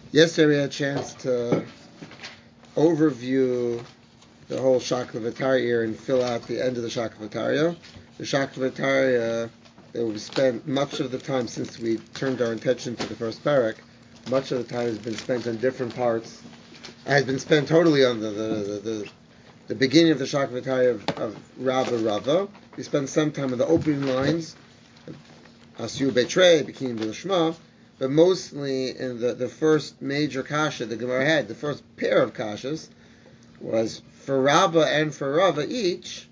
Yesterday we had a chance to overview the whole Shaklavataria and fill out the end of the Shaklavataria. The Shaklavataria that we spent much of the time since we turned our attention to the first parak. Much of the time has been spent on different parts. Has been spent totally on the beginning of the Shaklavataria of Rava Rava. We spent some time on the opening lines, Asyu Betrei, Bekim B'Lishma, but mostly in the first major kasha the Gemara had, the first pair of kashas, was for Rabba and for Rava each,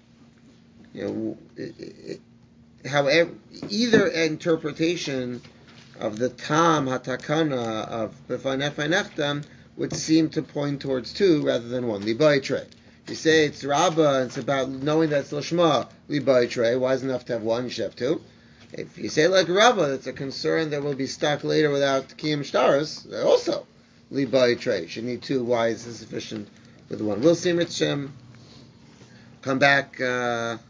however, either interpretation of the Tam Hatakana of B'Fanech would seem to point towards two rather than one. Libai Trey. You say it's Rabba, it's about knowing that it's Lashma, Libai Trey. Why is it enough to have one? You should have two. If you say like Rabba, it's a concern that we'll be stuck later without Kiyam Shtaris, also Libai Trey. Should need two. Why is it sufficient with one? We'll see Mitzhem come back after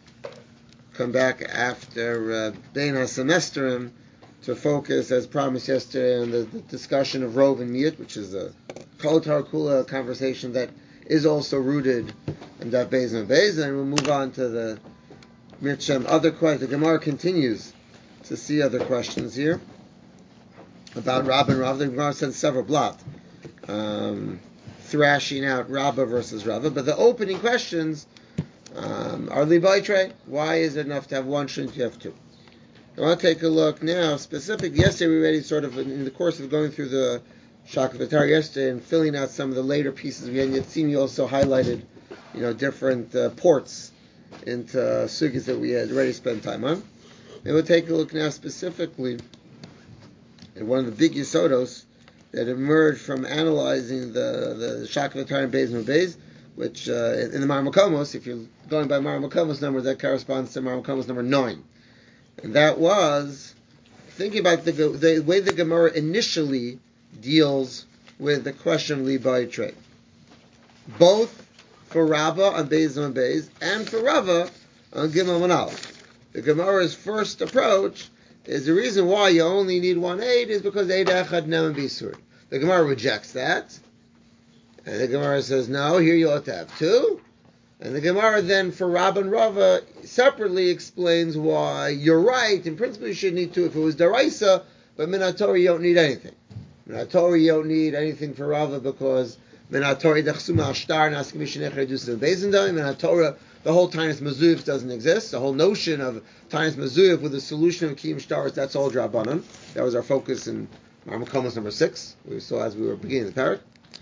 Bein HaSemesterim to focus, as promised yesterday, on the discussion of Rov and Miyut, which is a Kol Tar Kula conversation that is also rooted in that Beis and Beis, and we'll move on to the Mirchem other questions. The Gemara continues to see other questions here about Rabba and Rava. The Gemara sends several blot thrashing out Rabba versus Rava, but the opening questions are Libaitre. Why is it enough to have one? Shouldn't you have two? I want to take a look now. Specific. Yesterday we already sort of in the course of going through the Shakavatar yesterday and filling out some of the later pieces. We had Yatzimi also highlighted, different ports into sugis that we had already spent time on. And we'll take a look now specifically at one of the big yisodos that emerged from analyzing the Shakavatar and Beis and Beis, which in the Marmakomos, if you're going by Marmakomos number, that corresponds to Marmakomos number 9. And that was thinking about the way the Gemara initially deals with the question of Libai Trey. Both for Rabba on Beis and Beis, and for Rava on Gimel and Aleph. The Gemara's first approach is the reason why you only need one aid is because Eid Echad Neman B'Isur. The Gemara rejects that, and the Gemara says, no, here you ought to have two. And the Gemara then, for Rabba and Rava, separately explains why you're right. In principle, you should need two if it was Daraisa, but Minatori, you don't need anything. Minatori, you don't need anything for Rava because Minatori, Dechsuma Ashtar, Naskimishinech Redusim Bezendaim, Minatora, the whole Tainus Mazuyv doesn't exist. The whole notion of Tainus Mazuyv with the solution of Kiyim Shtaris, that's all Drabanan. That was our focus in Marmakomos number 6, we saw as we were beginning the parak.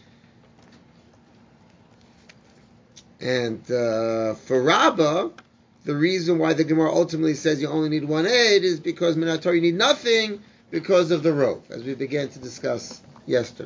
And for Rabba, the reason why the Gemara ultimately says you only need one aid is because Minator you need nothing because of the Rov, as we began to discuss yesterday.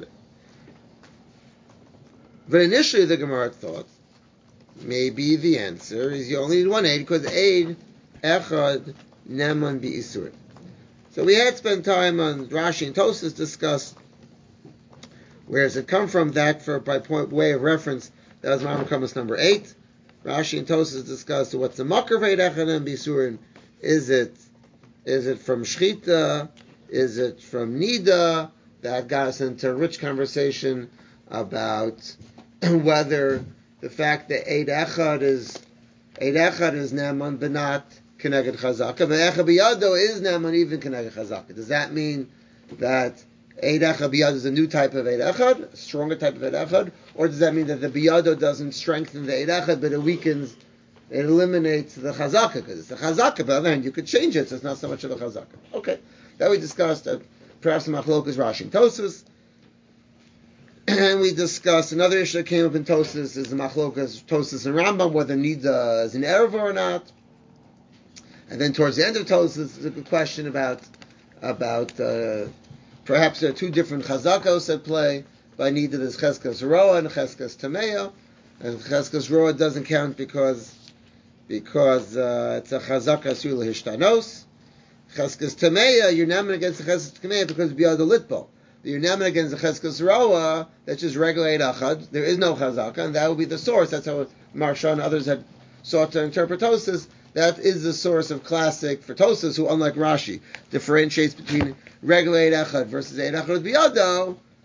But initially the Gemara thought maybe the answer is you only need one aid because aid echad neman bi'isur. So we had spent time on Rashi and Tosas discussed where does it come from. That for by way of reference. That was Marmakomos number 8. Rashi and Tosas discussed what's the makar v'eid echad neman bi'isurin. Is it from Shchita? Is it from Nida? That got us into a rich conversation about whether the fact that Eid Echad is Neman, but not Keneged Chazaka. But Echad Biyado is Neman even Keneged Chazaka. Does that mean that Eid Echad Biyado is a new type of Eid Echad, a stronger type of Eid Echad? Or does that mean that the Biyado doesn't strengthen the Eid Echad, but it weakens, it eliminates the Chazaka? Because it's a Chazaka, but on the other hand, you could change it, so it's not so much of a Chazaka. Okay. That we discussed perhaps the Machlokas Rashi and Tosas. And we discussed another issue that came up in Tosas is the Machlokas Tosas and Rambam, whether Nida is an Erev or not. And then towards the end of Tosas, there's a good question about perhaps there are two different Chazakos at play. By Nida there's Cheskas Roa and Cheskas Tameya. And Cheskas Roa doesn't count because it's a Chazaka Sula Hishtanos. Cheskas Tameya, you're named against the Cheskas Tameya because Biyad Litbo. You're named against the Cheskas Roa, that's just regular Eid Echad. There is no Chazaka, and that would be the source. That's how Marsha and others had sought to interpret Tosas. That is the source of classic for Tosas, who, unlike Rashi, differentiates between regular Eid Echad versus Eid Echad with Biyado.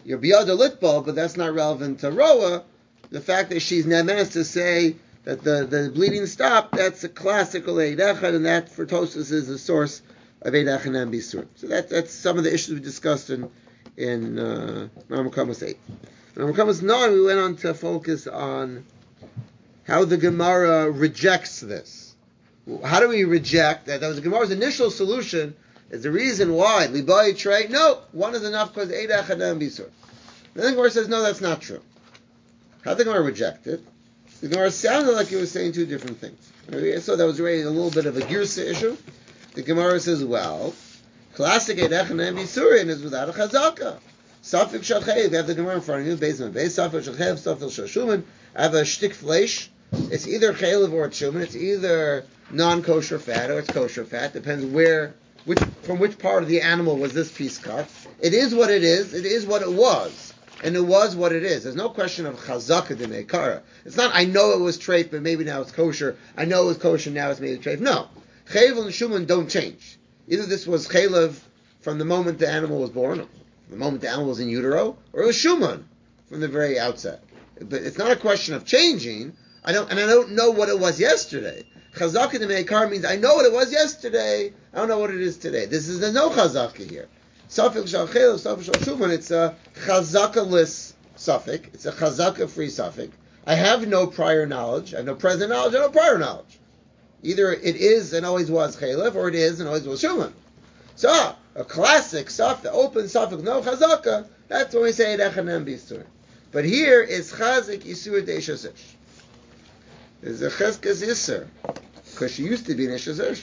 you're biyada litbal, but that's not relevant to Roa. The fact that she's nemenes to say that the bleeding stopped, that's a classical Eid Echad, and that for Tosfos is the source of Eid Echad and Bisur. So that's some of the issues we discussed in Rambam 8. In Rambam 9, we went on to focus on how the Gemara rejects this. How do we reject that? That was the Gemara's initial solution. Is the reason why Libai Trey? No, one is enough because Eid Echad and Bisur. Then the Gemara says, no, that's not true. How did the Gemara reject it? The Gemara sounded like it was saying two different things. So that was really a little bit of a Girsa issue. The Gemara says, well, classic Eid Echad and Bisurin is without a chazaka. Safik Shachev, you have the Gemara in front of you, based on base, Safik Shachev, Safik Shashuman, I have a shtik fleish. It's either chaylev or it's shuman. It's either non-kosher fat or it's kosher fat. Depends from which part of the animal was this piece cut. It is what it is. It is what it was. And it was what it is. There's no question of chazaka de meikara. It's not, I know it was treif, but maybe now it's kosher. I know it was kosher, now it's maybe treif. No. Chaylev and shuman don't change. Either this was chaylev from the moment the animal was born, from the moment the animal was in utero, or it was shuman from the very outset. But it's not a question of changing. I don't know what it was yesterday. Chazaka de meikar means I know what it was yesterday. I don't know what it is today. This is the no chazaka here. Safik shachel, safik shulshuvan. It's a chazaka-less suffix. It's a chazaka-free suffix. I have no prior knowledge. I have no present knowledge. I have no prior knowledge. Either it is and always was chaylev, or it is and always was shuman. So a classic suffix, open suffix, no chazaka. That's when we say edechanem bisur. But here is chazik isur deishasish. There's a cheskas iser, because she used to be an ishasish.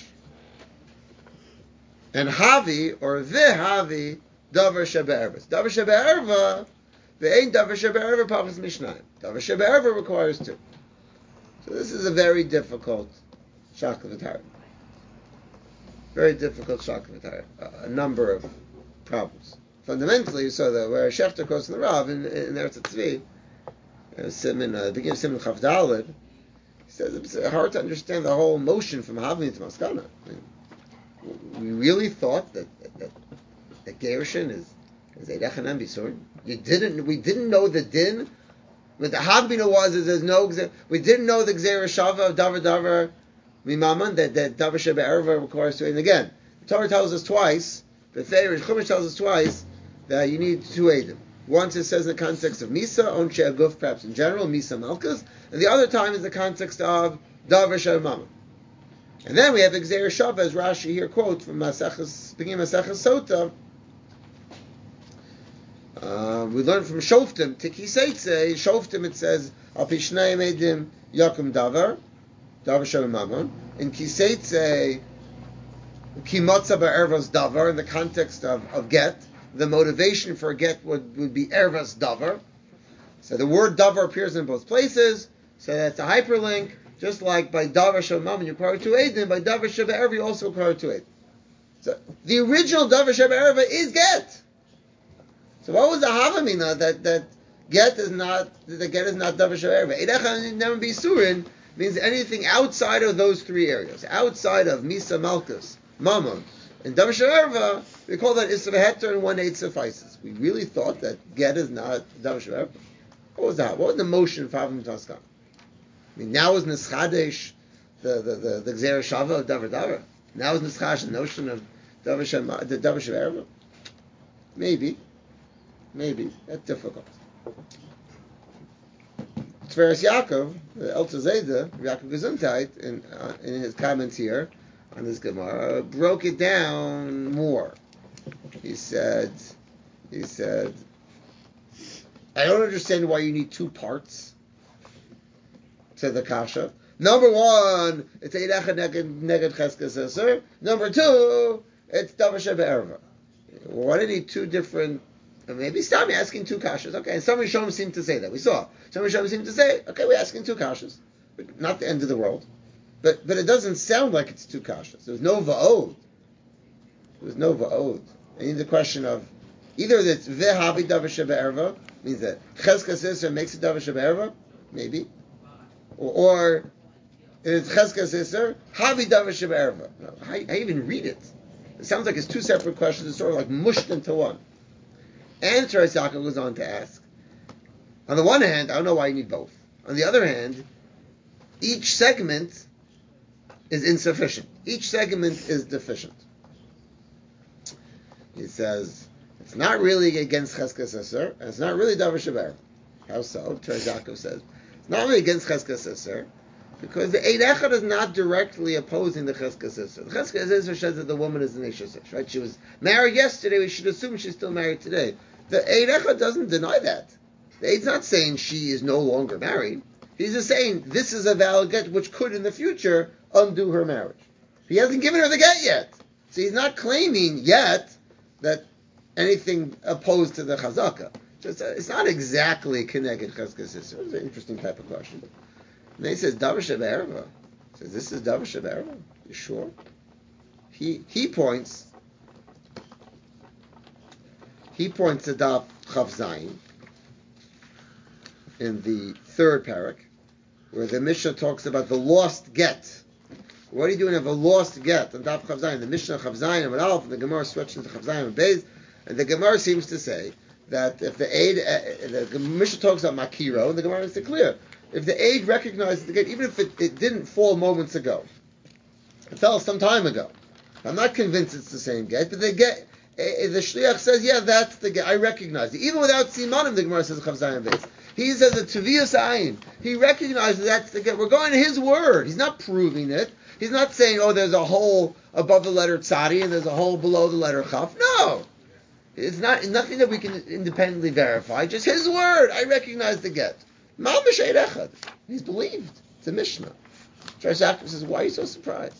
And havi, or vehavi, davar shebe'erva. Davar shebe'erva, ve'ein davar shebe'erva pachas mishnayim. Davar shebe'erva requires two. So this is a very difficult shakavatara. Very difficult shakavatara. A number of problems. Fundamentally, you saw that where Shechter quotes in the Rav, in Eretz Tzvi, the beginning of Siman Chaf Daled, he says it's hard to understand the whole motion from Havni to Maskana. I mean, we really thought that Gerushin is Eidechan and Bisurin. We didn't know the din. What the Havbina was is there's no. We didn't know the Gzeira Shava of Davar Mimaman that Davar Sheba Erva requires two. And again, the Torah tells us twice. The Chumash tells us twice that you need two Eidim. Once it says in the context of Misa, On She'aguf, perhaps in general, Misa Malkus, and the other time is the context of Davar Shemama. And then we have Gzeira Shava, as Rashi here quotes from beginning of Maseches Sota. We learn from Shoftim, Tiki Seitze, Shoftim it says, Al Pishnayim Eidim Yakum Davar Shemama. In Kiseitze, Kimotza ba'ervas davar, in the context of get, the motivation for get would be ervas davar. So the word davar appears in both places, so that's a hyperlink, just like by davar shemam you require two eidim, by davar sheba'erva you also require two eidim. So the original davar sheba'erva is get. So what was the havamina that get is not davar sheba'erva? Eidechan never be surin means anything outside of those three areas, outside of misa malkus, Mammon. In Davar She'erva, we call that Isra Heter and 1/8 suffices. We really thought that get is not Davar She'erva. What was that? What was the motion for Havim Taskan? I mean, now is Nischadesh the Gzeira Shava of Davar. Now is Nischadesh the notion of Davar She'erva. Maybe. That's difficult. Tveres Yaakov, the Elter Zayda, Yaakov Gesundheit, in his comments here, on this Gemara, broke it down more. He said, I don't understand why you need two parts to the kasha. Number one, it's Eidechan neged cheskes eser. Number two, it's Davar Shebe'erva. Why do you need two different? Maybe stop me asking two kashas. Okay, and some Rishonim seem to say that. We saw. Some Rishonim seem to say, okay, we're asking two kashas. But not the end of the world. But it doesn't sound like it's two kashas. There's no va'od. I need the question of either that's ve'habi davar shebe'erva, means that cheskas isser makes it davar shebe'erva, maybe, or it's cheskas isser habi davar shebe'erva. I even read it. It sounds like it's two separate questions. It's sort of like mushed into one. And Teres Yaakov goes on to ask, on the one hand, I don't know why you need both. On the other hand, each segment is insufficient. Each segment is deficient. He says, it's not really against Cheskas Isser, and it's not really Davar Sheber. How so? Teres Yaakov says, it's not really against Cheskas Isser, because the Eid Echad is not directly opposing the Cheskas Isser. The Cheskas Isser says that the woman is an Ishes, right? She was married yesterday, we should assume she's still married today. The Eid Echad doesn't deny that. The Eid's not saying she is no longer married. He's just saying this is a valid get which could in the future undo her marriage. He hasn't given her the get yet. So he's not claiming yet that anything opposed to the Chazaka. It's not exactly Keneged Cheskas Isser. It's an interesting type of question. And then he says, Davar Sheberva. He says, this is Davar Sheberva. You sure? He points to Daf Chav Zayin in the third parak, where the Mishnah talks about the lost get. What are you doing if a lost get on Daf Chav Zayin? The Mishnah Chav Zayin and Aleph, and the Gemara switches to Chav Zayin and Beis, and the Gemara seems to say that if the Mishnah talks about Makiro, and the Gemara makes it clear, if the aid recognizes the get, even if it didn't fall moments ago, it fell some time ago. I'm not convinced it's the same get, but the get, the shliach says, yeah, that's the get. I recognize it. Even without simanim, the Gemara says Chav Zayin Beis. He says a tuviyas ayin. He recognizes that's the get. We're going to his word. He's not proving it. He's not saying, oh, there's a hole above the letter tzadi and there's a hole below the letter chaf. No. It's nothing that we can independently verify. Just his word. I recognize the get. Mamash Eid Echad. He's believed. It's a Mishnah. Teres Yaakov says, why are you so surprised?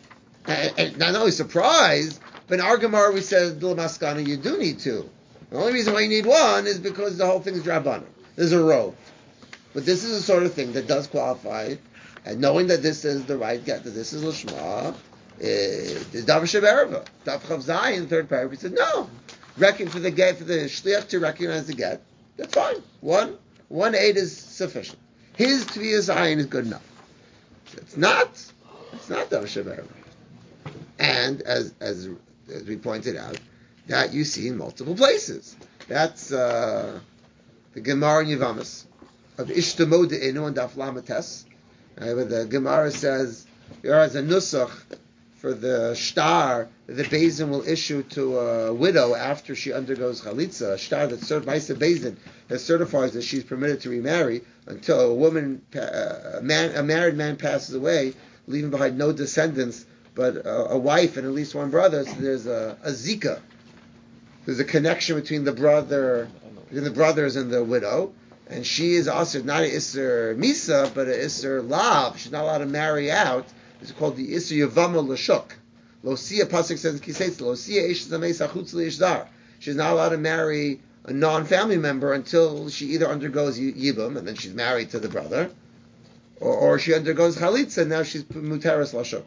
And not only surprised, but in our Gemara we said, Maskana, you do need two. The only reason why you need one is because the whole thing is Drabanan. There's a row. But this is the sort of thing that does qualify, and knowing that this is the right get, that this is Lishma, is Davar Sheberva. Daf Chav Zayin, in the third paragraph, he said, no. Reckon for the shliach to recognize the get, that's fine. One aid is sufficient. His tviyas ayin is good enough. It's not Davar Sheberva. And as we pointed out, that you see in multiple places. That's the Gemara in Yevamos of Ishtamo De'enu and Daf Lamates, where the Gemara says there is a nusach for the shtar that the Beizin will issue to a widow after she undergoes chalitza, a shtar that Beizin that certifies that she's permitted to remarry until a married man passes away, leaving behind no descendants but a wife and at least one brother. So there's a zika. There's a connection between the brothers and the widow, and she is also not an Isser Misa, but an Isser Lav. She's not allowed to marry out. It's called the Isser Yavama L'Shuk. Losia Pasuk says in Kisetz, Losia Ish Zamei Sachutz L'Ishdar. She's not allowed to marry a non-family member until she either undergoes Yibum, and then she's married to the brother, or she undergoes Chalitza, and now she's Muteris L'Shuk.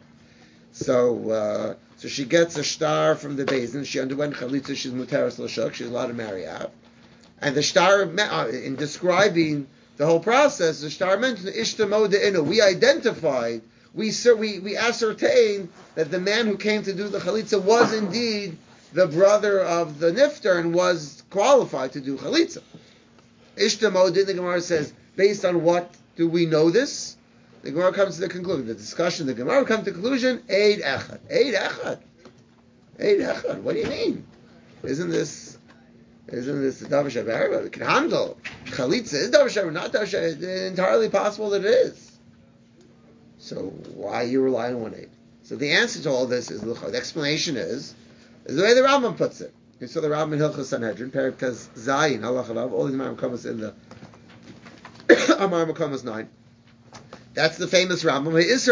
So she gets a shtar from the Beizin. She underwent Chalitza, she's Muteris L'Shuk, she's allowed to marry out. And the shtar, in describing the whole process, the shtar mentioned Ishtamo De'enu. We identified, we ascertained that the man who came to do the Chalitza was indeed the brother of the Nifter and was qualified to do Chalitza. Ishtamo De'enu, the Gemara says, based on what do we know this? The Gemara comes to the conclusion. The discussion, the Gemara comes to the conclusion, Eid Echad. Eid Echad. Eid Echad. What do you mean? Isn't this Davar Sheberva? We can handle. Chalitza is Davar Sheberva, not Davar Sheberva. It's entirely possible that it is. So why you rely on one aid? So the answer to all this is, the explanation is the way the Rambam puts it. You saw the Rambam in Hilchos Sanhedrin, Perikas Zayin, Allah Chalav, all these Amar Makomos in the Amar Makomos 9. That's the famous Rambam.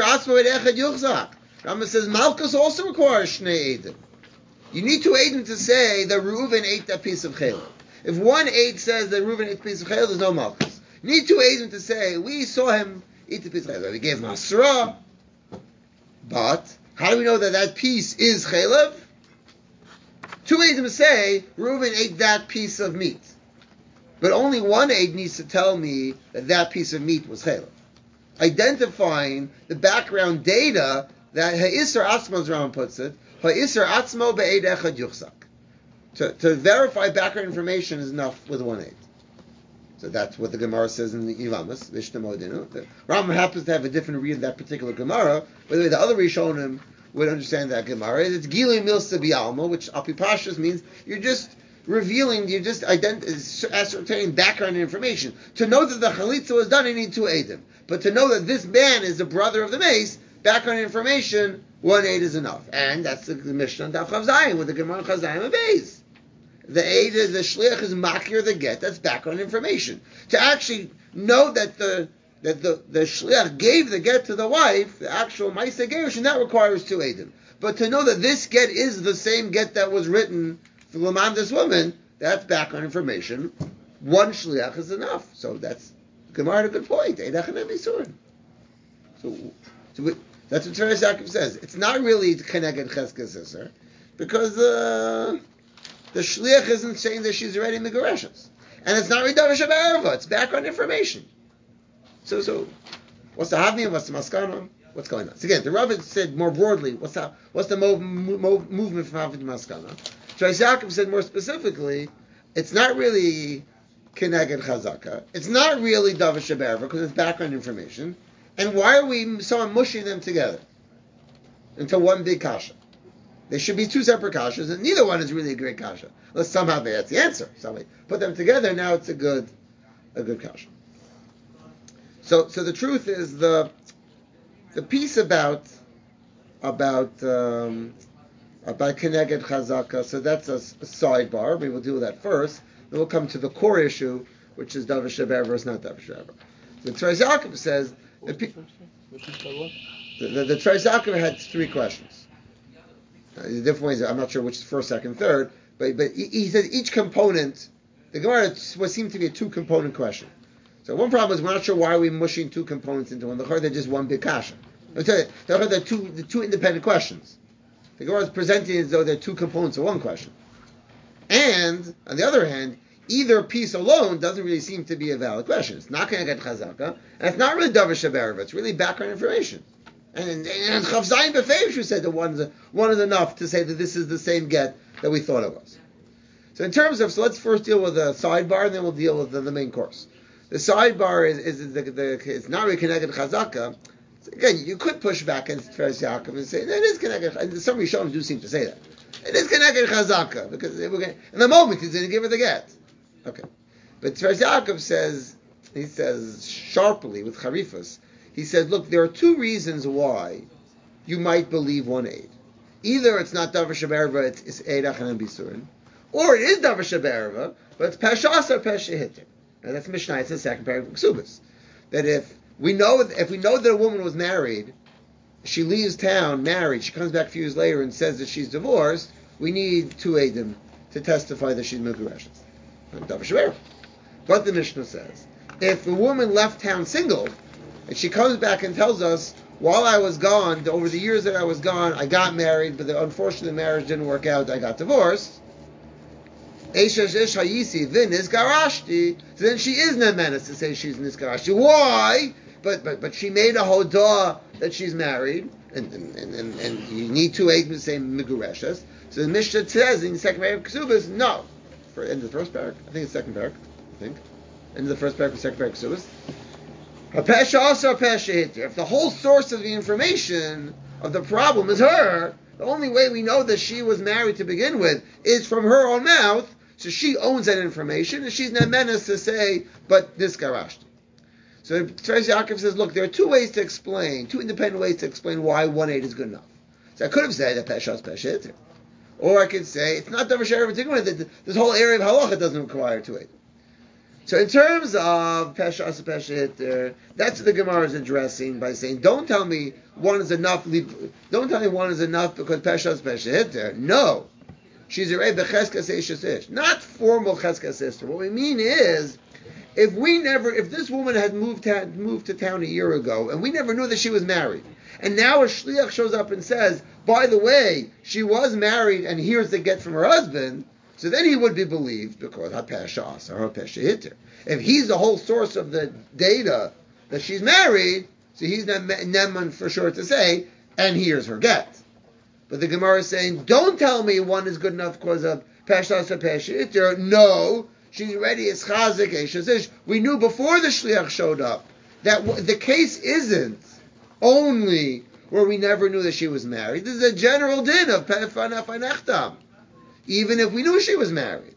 Rambam says Malchus also requires Shnei Eidim. You need two Eidim to say that Reuven ate that piece of Chaylev. If one Eid says that Reuven ate a piece of Chaylev, there's no Malchus. You need two Eidim to say we saw him eat the piece of Chaylev. We gave him Asra, but how do we know that that piece is Chaylev? Two Eidim say Reuven ate that piece of meat, but only one Eid needs to tell me that that piece of meat was Chaylev, identifying the background data that Ha'isr Atzmo, as Rambam puts it, Ha'isr Atzmo be'eid echad yuchzak. To verify background information is enough with 1/8. So that's what the Gemara says in the Yevamos, Mishnah Modinu. The Rambam happens to have a different read of that particular Gemara. By the way, the other Rishonim would understand that Gemara. It's Gilui Milsa Bialma, which Apipashas means you're just revealing, you're just ascertaining background information. To know that the Chalitza was done, you need 2 Eidim. But to know that this man is the brother of the mace, background information, 1/8 is enough. And that's the Mishnah Daf Chav Zayin with the Gemara Chav Zayin and Beis. The shliach is makir the get. That's background information. To actually know that the shliach gave the get to the wife, the actual ma'aseh gerushin, that requires 2 edim. But to know that this get is the same get that was written for l'man this woman, that's background information. 1 shliach is enough. So that's Gemara had a good point. So that's what Teres Yaakov says. It's not really keneged cheskes iser, because the shliach isn't saying that she's already megareshes. And it's not Ridavish Abarava, it's background information. So, what's the Havmi and what's the Maskana? What's going on? So again, the Rav said more broadly, what's the movement from Havmi to Maskana? Teres Yaakov said more specifically, it's not really Keneged Chazaka, it's not really Davish Abarava, because it's background information. And why are we so mushing them together into one big kasha? They should be 2 separate kashas, and neither one is really a great kasha. Unless somehow that's the answer. Somebody put them together, now it's a good kasha. So the truth is the piece about keneged chazaka. So that's a sidebar. We will deal with that first. Then we'll come to the core issue, which is davish sheber versus not davish sheber. The Teres Yaakov says the Teres Yaakov had 3 questions. Different ways. I'm not sure which is first, second, third, but he says each component. The Gemara what seemed to be a 2-component question. So one problem is we're not sure why we're mushing 2 components into one. They're just one big kasha. They're two independent questions. The Gemara is presenting as though they're 2 components of one question. And on the other hand, either piece alone doesn't really seem to be a valid question. It's not going to get chazaka, and it's not really davish sheber. It's really background information. And Chav Zayin Befeish said that one is enough to say that this is the same get that we thought it was. So let's first deal with the sidebar, and then we'll deal with the main course. The sidebar is it's not really connected to Chazaka. So again, you could push back against Teres Yaakov and say, it is connected, and some Rishonim do seem to say that. It is connected to Chazaka, because in the moment he's going to give her the get. Okay. But Teres Yaakov says sharply, with Charifas, he said, look, there are 2 reasons why you might believe 1/8. Either it's not Davar Sheberva, it's Eidach and Bisurin, or it is Davar Sheberva, but it's Peshas or Peshehitim. And that's Mishnah, it's the second paragraph of Ksubas. That if we know that a woman was married, she leaves town, married, she comes back a few years later and says that she's divorced, we need 2 Eidim to testify that she's Megureshes. Davar Sheberva. But the Mishnah says, if the woman left town single, and she comes back and tells us, while I was gone, over the years that I was gone, I got married, but unfortunately the marriage didn't work out, I got divorced. So then she is Nemenes to say she's Niskarashti. Why? But she made a hodah that she's married, and you need 2 Eidim to say Megureshes. So the Mishnah says in the second paragraph of Ksubas, no. In the first paragraph? I think it's second paragraph. In the first paragraph, second paragraph of Ksubas. If the whole source of the information of the problem is her, the only way we know that she was married to begin with is from her own mouth, so she owns that information, and she's not meant to say, but this garashti. So Teres Yaakov says, look, there are 2 independent ways to explain why 1/8 is good enough. So I could have said that Peshas Peshet, or I could say, it's not Davar Sheber to begin with, this whole area of halacha doesn't require 2 Eidim. So in terms of Peshas Peshet, that's what the Gemara is addressing by saying, don't tell me one is enough because Peshas Peshet. No. She's a Rebbe Cheskas Eishes. Not formal Cheskas sister. What we mean is, if this woman had moved to town a year ago, and we never knew that she was married, and now a shliach shows up and says, by the way, she was married, and here's the get from her husband, so then he would be believed because HaPeshas or HaPeshehiter. If he's the whole source of the data that she's married, so he's Neman for sure to say, and here's her get. But the Gemara is saying, don't tell me one is good enough because of Peshas Peshitter. No, she's ready as Chazik Eshes Ish. We knew before the Shliach showed up that the case isn't only where we never knew that she was married. This is a general din of Pefanechtam, even if we knew she was married.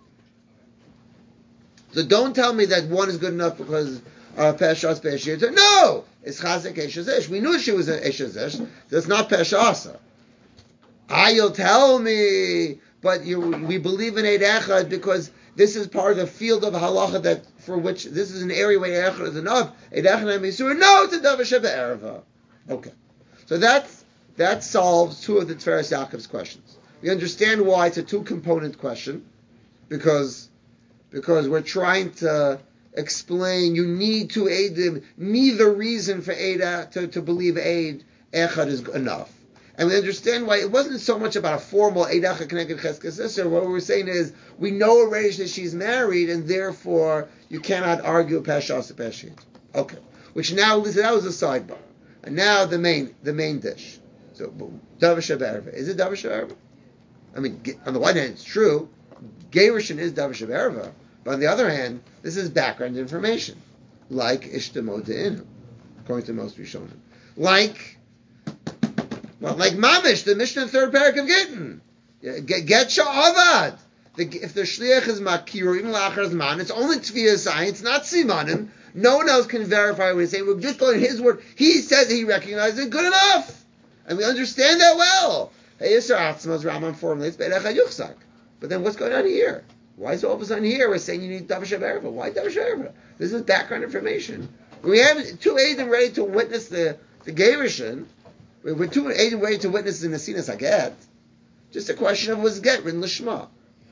So don't tell me that one is good enough because Peshas Peshitter. No, it's Chazik Eshes Ish. We knew she was an Eshes Ish. That's not Peshasa. You'll tell me, but we believe in Eid Echad because this is part of the field of halacha that for which this is an area where Eid Echad is enough. Eid Echad and Misur. No, it's a Davar Sheba. Okay, so that solves two of the Tveres Yaakov's questions. We understand why it's a two-component question because we're trying to explain you need to aid them. Neither reason for Eid to believe Eid Echad is enough. And we understand why it wasn't so much about a formal Eidacha Connected Cheskes Isser. What we're saying is, we know already that she's married, and therefore you cannot argue Peshas Peshit. Okay. Which now, listen, that was a sidebar. And now the main dish. So, Davar Sheberva. Is it Davar Sheberva? I mean, on the one hand, it's true. Gerushin is Davar Sheberva. But on the other hand, this is background information. Like Ishtamo De'inu, according to most Rishonim. Like Mamish, the Mishnah third parak of Gittin. Get Sha'avad. If the Shliach is Makiru, even Lachar Zman, it's only Tviyah science, not Simanim. No one else can verify what he's saying. We're just going his word. He says he recognizes it. Good enough. And we understand that well. Raman formulates, but then what's going on here? Why is all of a sudden here we're saying you need Davar Sheberva? Why Davar Sheberva? This is background information. We have two Eidim ready to witness the Gerushin. We're two Eidim ready to witness the Nesinas Haget. Just a question of was get written Lishma.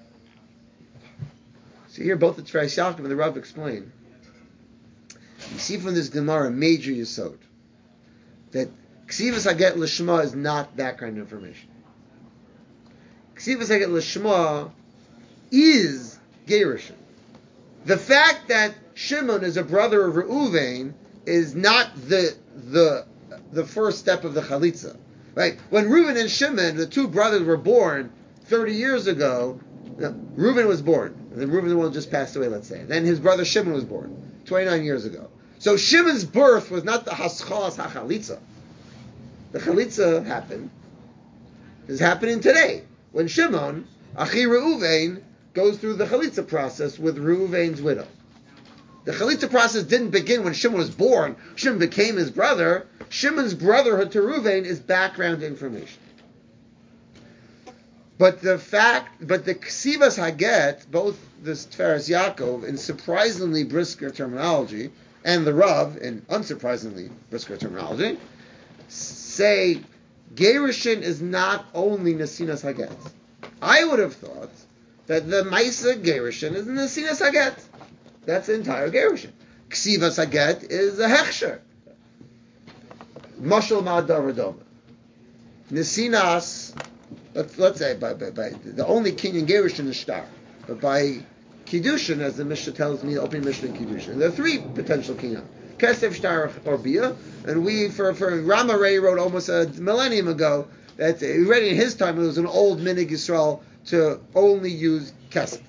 So here both the Tveres Yaakov and the Rav explain. You see from this Gemara a major yesod that Ksivas Haget Lishma is not background information. Ksivas Haget Lishma is Gerushin. The fact that Shimon is a brother of Reuven is not the first step of the Chalitza. Right? When Reuven and Shimon, the two brothers, were born 30 years ago, Reuven was born. And then Reuven the one just passed away, let's say. And then his brother Shimon was born 29 years ago. So Shimon's birth was not the Haschos HaChalitza. The Chalitza happened. It's happening today. When Shimon, Achi Reuven, goes through the Chalitza process with Reuven's widow. The Chalitza process didn't begin when Shimon was born. Shimon became his brother. Shimon's brotherhood to Reuven is background information. But the Ksivas Haget, both the Tveres Yaakov in surprisingly brisker terminology, and the Rav in unsurprisingly brisker terminology, say Gerushin is not only Nesinas Haget. I would have thought that the Maisa Gerushin is Nesinas Haget. That's the entire Gerushin. Ksivas Haget is a Hechsher. Mashal Ma'adav Doma. Nesinas, let's say, by the only Kenyan Gerushin is Shtar. But by Kiddushin, as the Mishnah tells me, the opening Mishnah in Kiddushin, there are three potential Kenyan. Kesef, Shtar, or Bia. And we, for Rama Ray wrote almost a millennium ago, that already in his time it was an old Minig Yisrael to only use Kesef.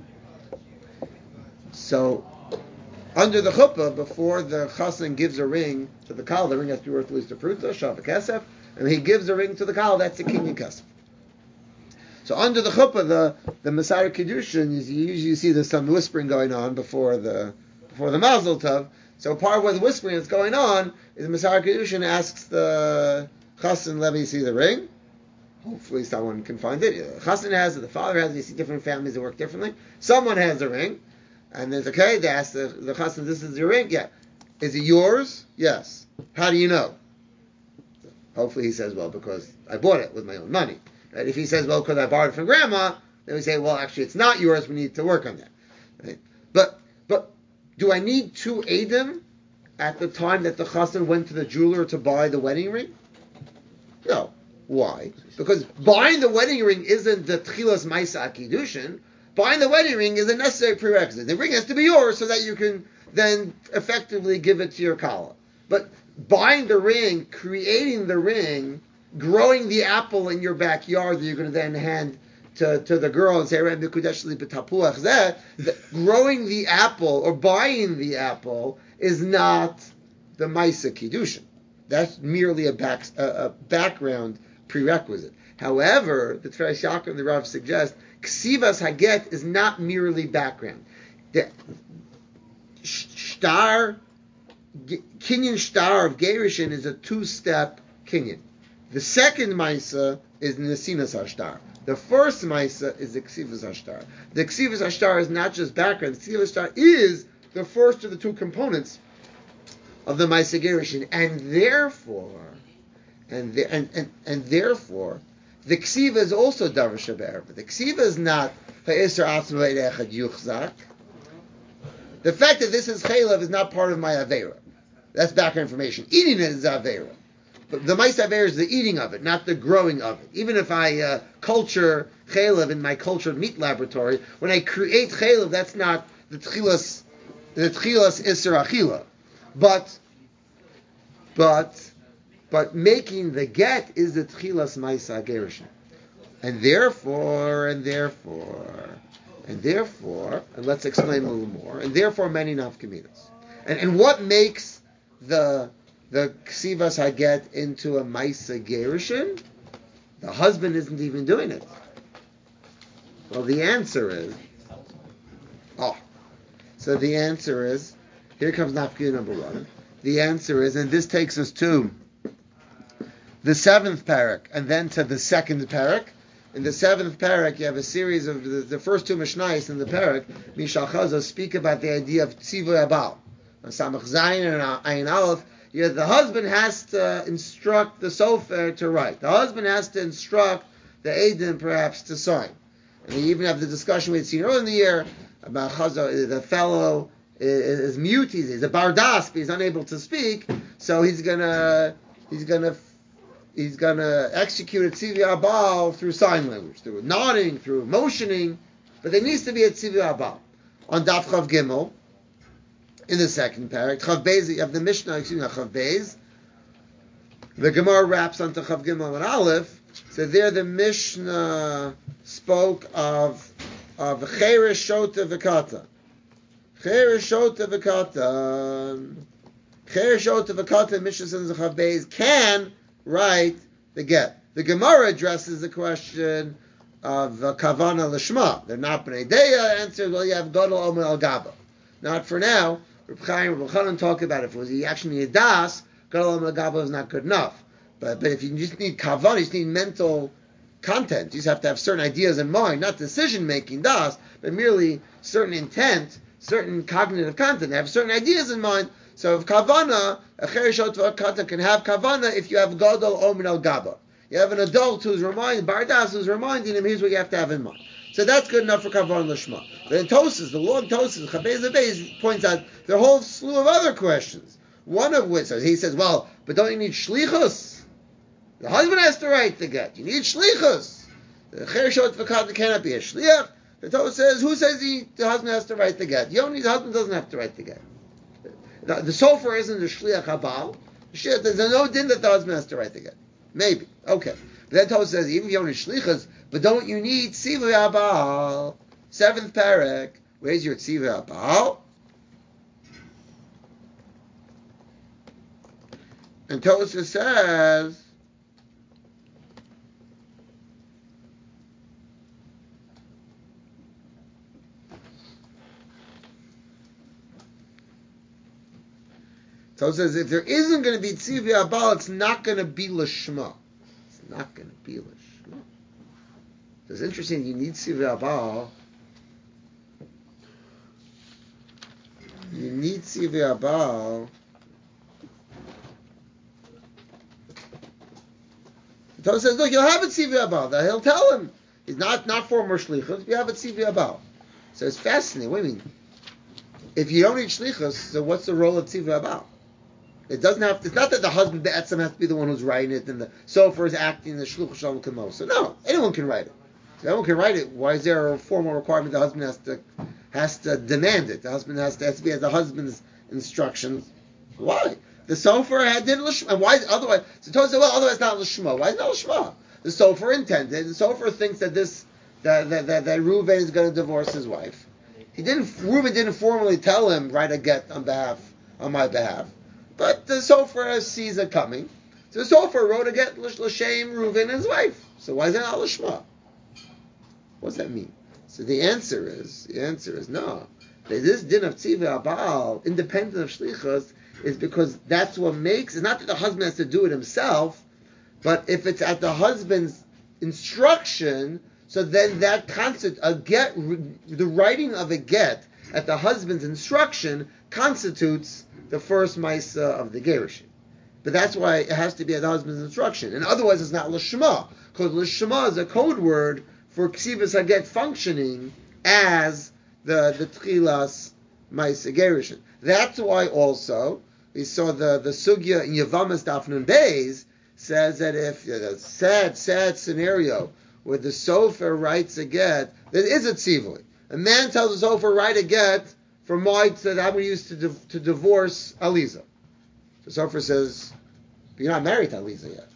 So, under the chuppah, before the chassan gives a ring to the kal, the ring has to be worth at least a pruta, shav kesef, and he gives a ring to the kal, that's the kinyan kesef. So under the chuppah, the Messiah Kiddushin, you usually see there's some whispering going on before the Mazel Tov. So part of what the whispering that's going on is the Messiah Kiddushin asks the chassan, let me see the ring. Hopefully someone can find it. The chassan has it, the father has it, you see different families that work differently. Someone has the ring. And there's okay, they ask the chassan, this is your ring? Yeah. Is it yours? Yes. How do you know? So hopefully he says, well, because I bought it with my own money. Right? If he says, well, because I borrowed it from grandma, then we say, well, actually it's not yours, we need to work on that. Right? But do I need two Eidim at the time that the chassan went to the jeweler to buy the wedding ring? No. Why? Because buying the wedding ring isn't the Tchilas Maisa Kiddushin. Buying the wedding ring is a necessary prerequisite. The ring has to be yours so that you can then effectively give it to your kala. But buying the ring, creating the ring, growing the apple in your backyard that you're going to then hand to the girl and say, growing the apple or buying the apple is not the Maisa Kiddushin. That's merely a background prerequisite. However, the Tferes Yaakov and the Rav suggest Ksivas Haget is not merely background. The Kinyan Shtar of Gerushin is a two-step Kinyan. The second Maisa is Nesinas Hashtar. The first Maisa is the Ksivas Hashtar. The Ksivas Hashtar is not just background. The Ksivas Hashtar is the first of the two components of the Maisa Gerushin, and therefore, the Ksiva is also Davar Shaber. But the Ksiva is not Ha'isr Atzma Echad Yuchzak. The fact that this is Chaylev is not part of my Aveira. That's background information. Eating it is Aveira. But the Maisa Aveira is the eating of it, not the growing of it. Even if I culture Chaylev in my cultured meat laboratory, when I create Chaylev, that's not the Tchilas Isser Achila. But making the get is the Tchilas Maisa Gerushin. And therefore, and let's explain a little more, and therefore many nafkaminas. And what makes the Ksivas Haget into a Maisa Gerushin? The husband isn't even doing it. Well, the answer is, here comes nafkamina number one. The answer is, and this takes us to the seventh parak, and then to the second parak. In the seventh parak, you have a series of the first two mishnayos in the parak. Mishal Chazo speak about the idea of tzivoy abal. On Samach Zayin and Ayin Aleph, the husband has to instruct the sofer to write. The husband has to instruct the Eidim perhaps to sign. And we even have the discussion we'd seen earlier in the year about Chazo, the fellow is mute. He's a bardas, but he's unable to speak. So he's gonna execute a tzivui abal through sign language, through nodding, through motioning, but there needs to be a tzivui abal. On Daf Chav Gimel, in the second parak, Chav Beis, you have the Mishnah, Chav Beis. The Gemara wraps onto Chav Gimel and Aleph. So there the Mishnah spoke of Cheresh Shota V'Kata. Cheresh Shota V'Kata, Mishnah says in Chav Beis, can write the get. The Gemara addresses the question of Kavana Lishma. They're not B'nai Deya. Answer, well, you have Gadol Omer Al Gaba. Not for now. Reb Chaim, Reb Chanan talk about it. If it was actually a das, Gadol Omer Al Gaba is not good enough. But if you just need Kavana, you just need mental content. You just have to have certain ideas in mind, not decision-making, das, but merely certain intent, certain cognitive content. Have certain ideas in mind. So if kavana, a chereshot v'akata can have kavana if you have gadol omen al gaba. You have an adult who's reminding, bardas who's reminding him, here's what you have to have in mind. So that's good enough for kavana l'shma. But in Tosas, the long Tosas, Chabez Beis points out there are a whole slew of other questions. One of which, he says, well, but don't you need shlichus? The husband has to write the get. You need shlichus. The chereshot v'akata cannot be a shliach. The Tosas says, who says the husband has to write the get? The husband doesn't have to write the get. The sofer isn't a shliach habal. There's no din that the husband has to write the get. Maybe. Okay. But then Tosha says, even if you only shlichas, but don't you need tzivui habal? Seventh parak. Where's your tzivui habal? And Tosha says, so it says, if there isn't going to be tzivui abal, it's not going to be lishma. It's not going to be lishma. So it's interesting, you need tzivui abal. You need tzivui abal. The Torah says, look, you'll have a tzivui abal. He'll tell him. He's not former shlichus, you have a tzivui abal. So it's fascinating. What do you mean? If you don't need shlichus, so what's the role of tzivui abal? It doesn't have. It's not that the husband be'etzem has to be the one who's writing it, and the sofer is acting the shluch shalom kamosa. No, anyone can write it. If anyone can write it, why is there a formal requirement the husband has to demand it? The husband has to be as the husband's instructions. Why? The sofer did l'shma, and why? Otherwise, so Tosha said, well, otherwise not l'shma. Why is it not l'shma? The sofer intended. The sofer thinks that this that Reuven is going to divorce his wife. Reuven didn't formally tell him, write a get on my behalf. But the Sofer sees it coming. So the Sofer wrote a get l'shem Reuven and his wife. So why is it not l'shma? What does that mean? So the answer is no. This din of Tziva Abal, independent of Shlichus, is because that's what makes, it's not that the husband has to do it himself, but if it's at the husband's instruction, so then that concept, the writing of a get at the husband's instruction constitutes the first Maisa of the Gerushin. But that's why it has to be at the husband's instruction. And otherwise it's not L'Shema, because L'Shema is a code word for Ksivas HaGet functioning as the Tchilas Maisa Gerushin. That's why also we saw the Sugya in Yavamas Daf Nun Beis says that if a sad scenario where the Sofer writes a get, there is a tzivui. A man tells the Sofer, write a get for Moed that I'm going to use to divorce Aliza. The Sofer says, but you're not married to Aliza yet.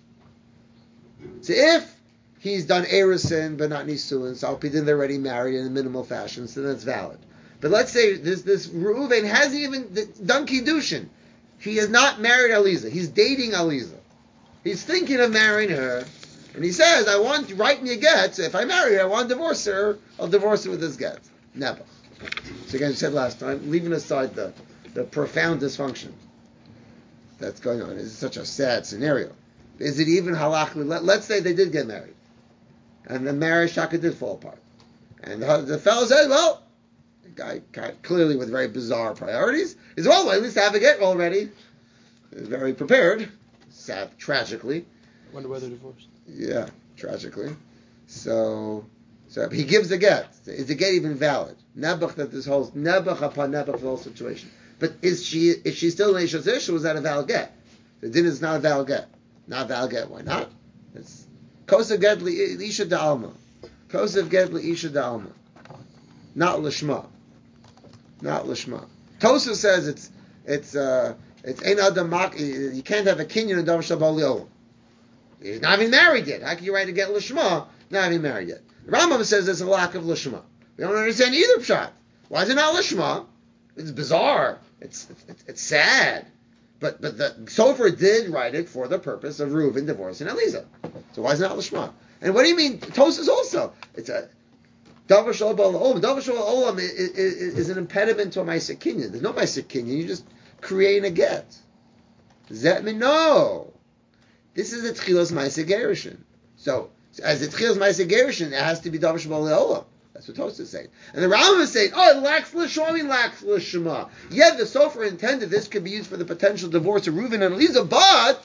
So if he's done Erisin but not Nisuin, so Alpidin they're already married in a minimal fashion, so that's valid. But let's say this Reuven hasn't even done Kiddushin. He is not married Aliza. He's dating Aliza. He's thinking of marrying her. And he says, I want you to write me a get. So if I marry her, I want to divorce her. I'll divorce her with this get. Never. So again, I said last time, leaving aside the profound dysfunction that's going on. It's such a sad scenario. Is it even halachically? Let's say they did get married. And the marriage shaka did fall apart. And the fellow said, well, the guy clearly with very bizarre priorities, is well, at least I have a get already. He's very prepared. Sad, tragically. Wonder why they're divorced. Yeah, tragically. So he gives the get. Is the get even valid? Nebuch that this whole nebuch upon nebuch the whole situation. But is she still an Eishes Ish, or was that a valid get? The din is not a valid get. Not a valid get. Why not? It's kosev get liisha da'alma. Kosev get liisha da'alma. Not lishma. Not lishma. Tosa says it's ein adam mak. You can't have a kinyan and davar shabal li'olam. He's not even married yet. How can you write to get lishma? Not even married yet. Rambam says there's a lack of lishma. We don't understand either pshat. Why is it not lishma? It's bizarre. It's sad. But the Sofer did write it for the purpose of Reuven divorcing Eliza. So why is it not lishma? And what do you mean? Tosas also. It's a davar shalom olam. Davar shalom olam is an impediment to a ma'aseh kinyan. There's no ma'aseh kinyan. You're just creating a get. Does that mean no? This is a tchilas ma'aseh gerushin. So as a tchilas ma'aseh gerushin, it has to be davar shalom olam. That's what Tosas is saying. And the Rambam is saying, it lacks l'shma, lacks l'shema. Yeah, the Sofer intended this could be used for the potential divorce of Reuven and Eliza, but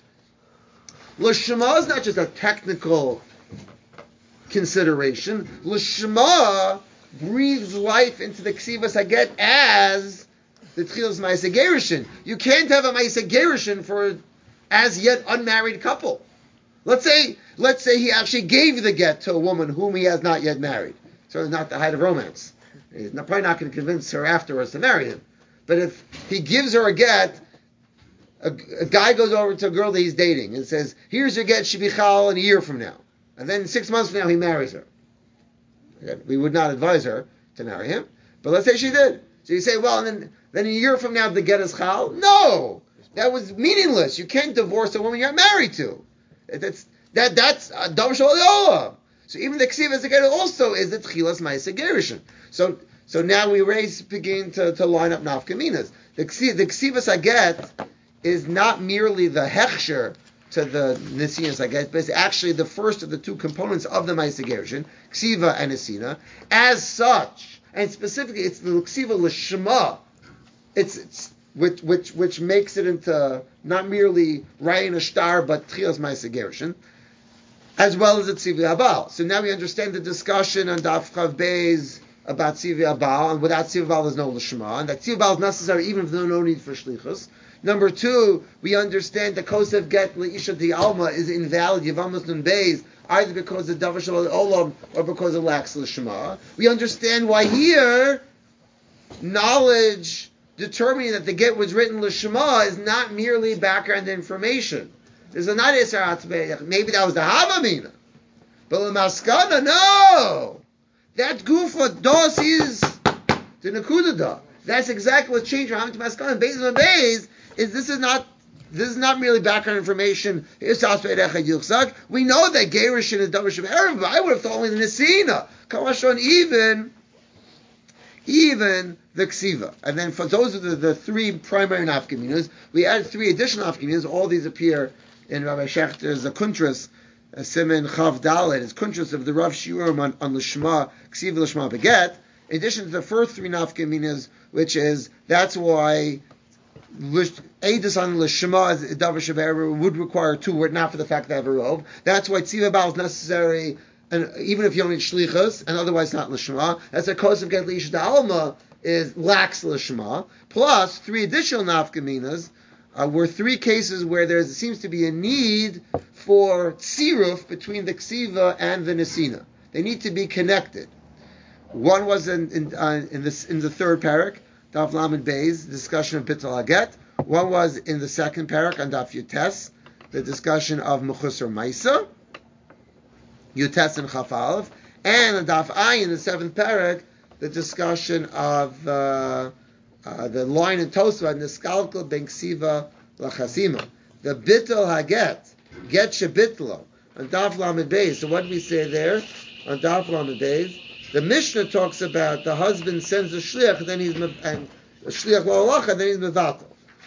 l'shema is not just a technical consideration. L'shema breathes life into the Ksivas Haget as the Tchilas Ma'aseh Gerushin. You can't have a Ma'aseh Gerushin for an as yet unmarried couple. Let's say he actually gave the get to a woman whom he has not yet married. So it's not the height of romance. He's probably not going to convince her afterwards to marry him. But if he gives her a get, a guy goes over to a girl that he's dating and says, here's your get, shibichal, in a year from now. And then 6 months from now, he marries her. Again, we would not advise her to marry him. But let's say she did. So you say, well, and then a year from now, the get is chal? No! That was meaningless. You can't divorce a woman you're married to. That's davar shalom. So even the Ksivas Haget also is the Tchilas Ma'aseh Gerushin. So now we begin to line up nafkaminas. The Ksivas Haget is not merely the hechsher to the Nesinas Haget, but it's actually the first of the two components of the Ma'aseh Gerushin, Ksiva and Nesina. As such, and specifically, it's the Ksiva L'Shema. It's which makes it into not merely writing a star, but Tchilas Ma'aseh Gerushin, as well as the Tzivi Abal. So now we understand the discussion on Daf Chav Beis about Tzivi Abal, and without Tzivi Abal there's no L'Shema, and that Tzivi Abal is necessary even if there's no need for Shlichus. Number two, we understand the Kosev Get L'Isha D'Alma is invalid, Yavamas Nun Beis, either because of Davar Shalom Olam or because it lacks L'Shema. We understand why here, knowledge determining that the Get was written L'Shema is not merely background information. There's a not Isar Atzmei. Maybe that was the Havamina. But the maskana, no! That gufa dos is the nakuda da. That's exactly what's changed from Hamid to maskana. Beis and Beis is this is not really background information. We know that Gerushin is Davar Shabbat, but I would have thought only the Nesina. Kamashon, even the Ksiva. And then for those are the three primary nafkaminas. We add three additional nafkaminas. All these appear in Rabbi Schechter's Kuntras, Simen Chav Dalet, his Kuntras of the Rav Shiurim on Lishma, Ksiva Lishma Beget. In addition to the first three nafkaminas, which is, that's why Eidus on Lishma as Davar Shabbat would require two word, not for the fact that Rov. That's why Tziva Baal is necessary, and even if you don't need Shlichus, and otherwise not Lishma. That's a cause of Get Lish Alma is lacks Lishma. Plus, three additional nafkaminas were three cases where there seems to be a need for tziruf between the Ksiva and the Nesina. They need to be connected. One was in the third parak, Daf Lamed Beis, the discussion of Bittul Haget. One was in the second parak on Daf Yutes, the discussion of Mechusar Maisa, Yutes and Chaf Aleph, and on Daf Ayin, in the seventh parak, the discussion of the line in Tosva, Niskalkel Ben Ksiva Lachasima. The Bittul Haget, Get Shebitlo, on Daf Lamed Beis. So what do we say there on Daf Lamed Beis? The Mishnah talks about the husband sends a shliach, then he's and a shliach la'alacha, then he's mevatel.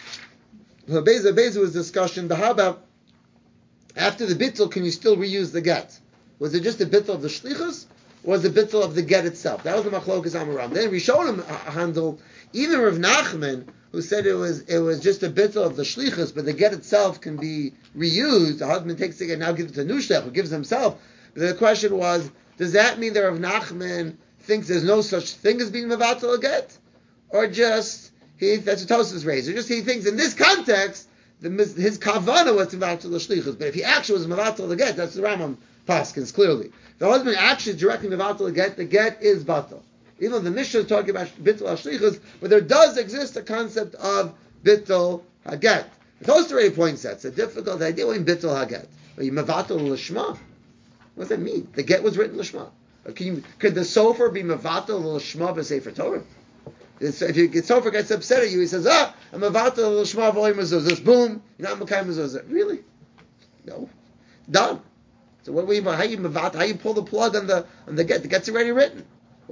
So Beis was discussion. But how about after the bittul? Can you still reuse the get? Was it just the bittul of the shlichus, or was the bittul of the get itself? That was the machlokas Amaram. Then Rishonim handled even Rav Nachman, who said it was just a bittul of the shlichus, but the get itself can be reused. The husband takes the get, now gives it to nushech, who gives himself. But the question was, does that mean that Rav Nachman thinks there's no such thing as being mevatel a get? Or just, that's what Tosfos raised, or just he thinks in this context, his kavana was to mevatel the shlichus, but if he actually was mevatel the get, that's the Rambam paskins clearly. If the husband actually directly mevatel the get is batel. Even though the Mishnah is talking about bittul shlichus, but there does exist a concept of bittul haget. Tosfos already points that. It's a difficult idea when bittul haget. But you mevatel l'shma. What does that mean? The get was written l'shma. Could the sofer be mevatel l'shma b'sefer Torah? If the sofer gets upset at you, he says, I'm mevatel l'shma v'oy mezuzah. Boom, you're not mekayim mezuzah. Really? No. Done. So what do you how you mevatel? How you pull the plug on the get? The get's already written.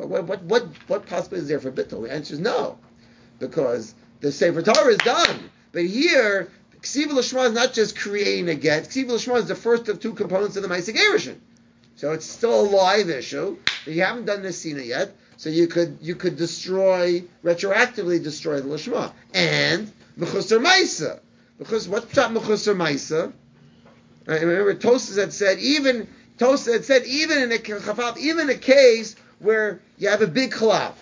What possibility is there for bittul? The answer is no, because the sefer Torah is done. But here, Ksiva l'shma is not just creating a get. Ksiva l'shma is the first of two components of the Ma'aseh Gerushin. So it's still a live issue. But you haven't done Nesina yet, so you could retroactively destroy the l'shma. And Mechusar Maisa. Because what's pshat Mechusar Maisa? I remember Tosfos had said even in a case where you have a big klaf.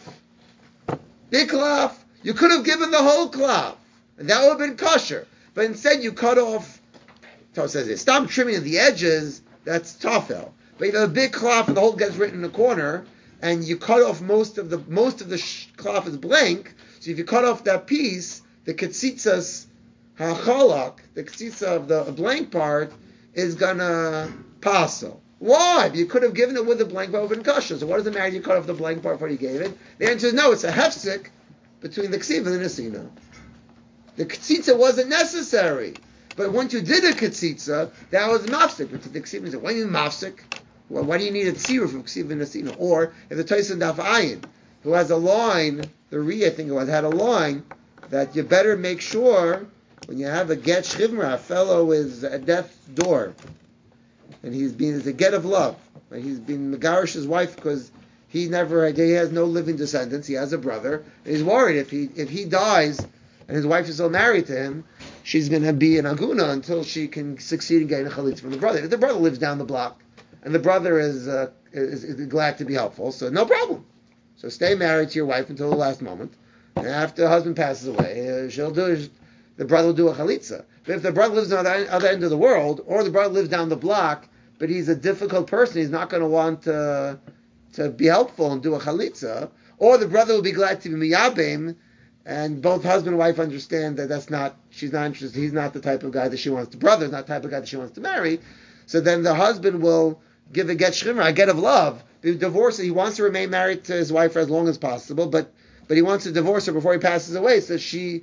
You could have given the whole klaf, and that would have been kosher. But instead you cut off, Tosfos says, stop trimming at the edges, that's tafel. But you have a big klaf and the whole gets written in the corner, and you cut off most of the klaf is blank, so if you cut off that piece, the ketzitzas hachalak, the ketzitza of the blank part, is gonna passel. Why? You could have given it with a blank part and kasha. So what does it matter? You cut off the blank part before you gave it. The answer is no. It's a hefsek between the ksiv and the nesina. The ketzitza wasn't necessary, but once you did a ketzitza, that was mafsik. But the ksiv said, "Why do you mafsik? Well, why do you need a tzira from ksiv and nesina?" Or if the Tyson Daf Ayin, who has a line, the Ri I think it was had a line that you better make sure when you have a get shchivra, a fellow is at death's door, and it's a get of love. Right? He's been megarish his wife because he has no living descendants. He has a brother, and he's worried if he dies and his wife is still married to him, she's going to be an aguna until she can succeed in getting a chalitza from the brother. If the brother lives down the block, and the brother is glad to be helpful, so no problem. So stay married to your wife until the last moment, and after the husband passes away, the brother will do a chalitza. But if the brother lives on the other end of the world, or the brother lives down the block, but he's a difficult person, he's not going to want to be helpful and do a chalitza, or the brother will be glad to be miyabim, and both husband and wife understand that she's not interested, he's not the type of guy that she wants, the brother's not the type of guy that she wants to marry, so then the husband will give a get shchimra, a get of love. The divorce, he wants to remain married to his wife for as long as possible, but he wants to divorce her before he passes away, so he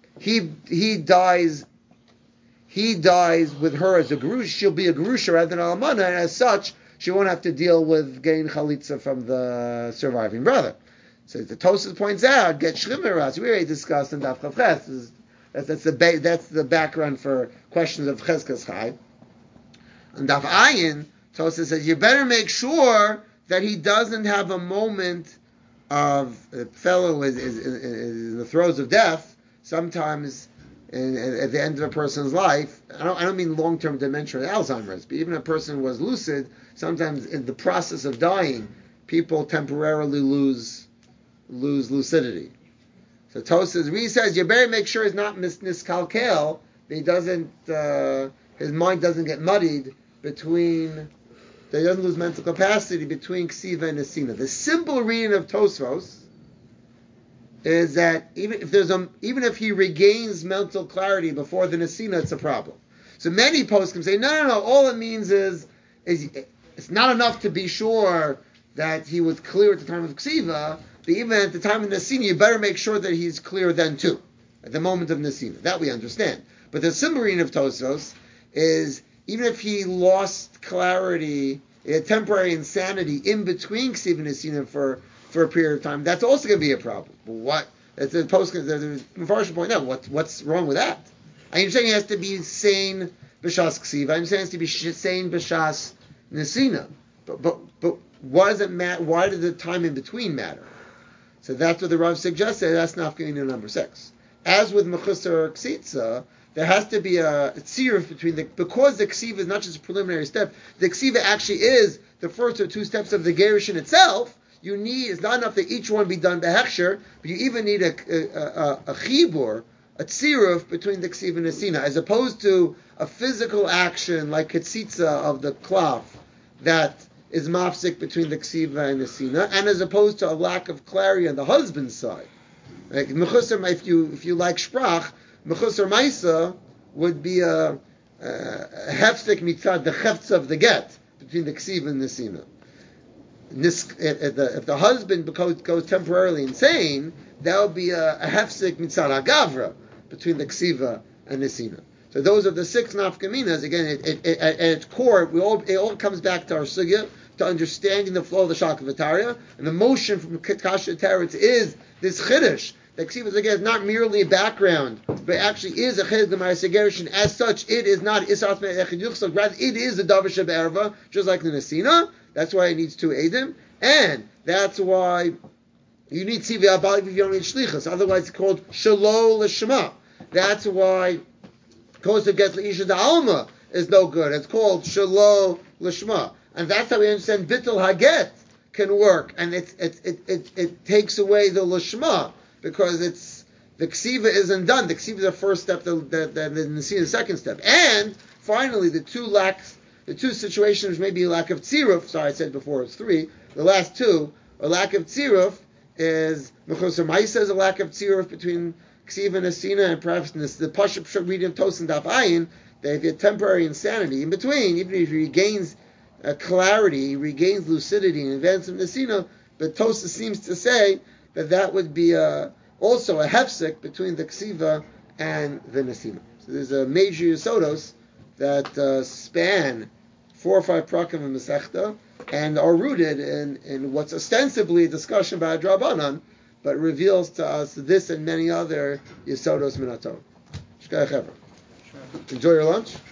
dies with her as a gerush. She'll be a gerusha rather than a almana, and as such, she won't have to deal with getting chalitza from the surviving brother. So the Tosfos points out, get shchimra. We already discussed in Daf Chav Ches. That's the background for questions of Cheskas Chai. And Daf Ayin, Tosfos says you better make sure that he doesn't have a moment of a fellow is in the throes of death. Sometimes, at the end of a person's life, I don't mean long-term dementia or Alzheimer's, but even a person was lucid. Sometimes in the process of dying, people temporarily lose lucidity. So Tosfos says you better make sure he's not miskalkel, that he doesn't, his mind doesn't get muddied between. That he doesn't lose mental capacity between Ksiva and Nesina. The simple reading of Tosfos is that even if he regains mental clarity before the Nesina, it's a problem. So many poskim say, no. All it means is it's not enough to be sure that he was clear at the time of Ksiva, but even at the time of Nesina, you better make sure that he's clear then too, at the moment of Nesina. That we understand. But the simple reading of Tosfos is, even if he lost clarity, temporary insanity in between Ksiva and Nesina for a period of time, that's also going to be a problem. What? It's a post. The Mepharshim point out what's wrong with that. I understand he has to be sane b'shas Ksiva. I understand he has to be sane b'shas Nesina. But why does it matter? Why does the time in between matter? So that's what the Rav suggested. That's nafkamina number 6. As with mechusar or ksitza, there has to be a tziruf between because the ksiva is not just a preliminary step. The ksiva actually is the first or 2 steps of the gerushin itself. It's not enough that each one be done behechsher, but you even need a chibur, a tziruf between the ksiva and the nesina, as opposed to a physical action like ketzitza of the klaf that is mafsik between the ksiva and the nesina, and as opposed to a lack of clarity on the husband's side. Like mechusar, if you like sprach, mechusar maisa would be a hefsek mitzad, the cheftza of the get between the ksiva and the nesina. If the husband goes temporarily insane, that would be a hefsek mitzad agavra between the ksiva and nesina. So those are the 6 nafkaminas. Again, at its core, it all comes back to our sugya, to understanding the flow of the shakavataria, and the motion from kasha teretz is this chiddush. The ksiva again is not merely a background, but actually is a chiddush l'ma'aseh gerushin. As such, it is not isat me'echid yuchsal. Rather, it is a davar shebe'erva, just like the nesina. That's why it needs 2 edim, and that's why you need tzivah abali if you don't need shlichus. Otherwise, it's called shelo l'shema. That's why kosev gets leisha da'alma is no good. It's called shelo l'shema, and that's how we understand bittul haget can work, and it takes away the l'shema because it's the ksiva isn't done. The ksiva is the first step, the nesina the second step, and finally the 2 situations, maybe a lack of tziruf. Sorry, I said before it's 3. The last 2, a lack of tziruf is mechusar ma'isa is a lack of tziruf between ksiva and nesina, and perhaps the pashup reading of Tosfos and Daf Ayin, that if you have temporary insanity in between, even if he regains clarity, he regains lucidity in advance of nesina, but Tosfos seems to say that would be also a hefsek between the ksiva and the nesina. So there's a major yisodos that span 4 or 5 prakim of Masechta and are rooted in what's ostensibly a discussion about Drabanan, but reveals to us this and many other Yisodos Min HaTorah. Enjoy your lunch.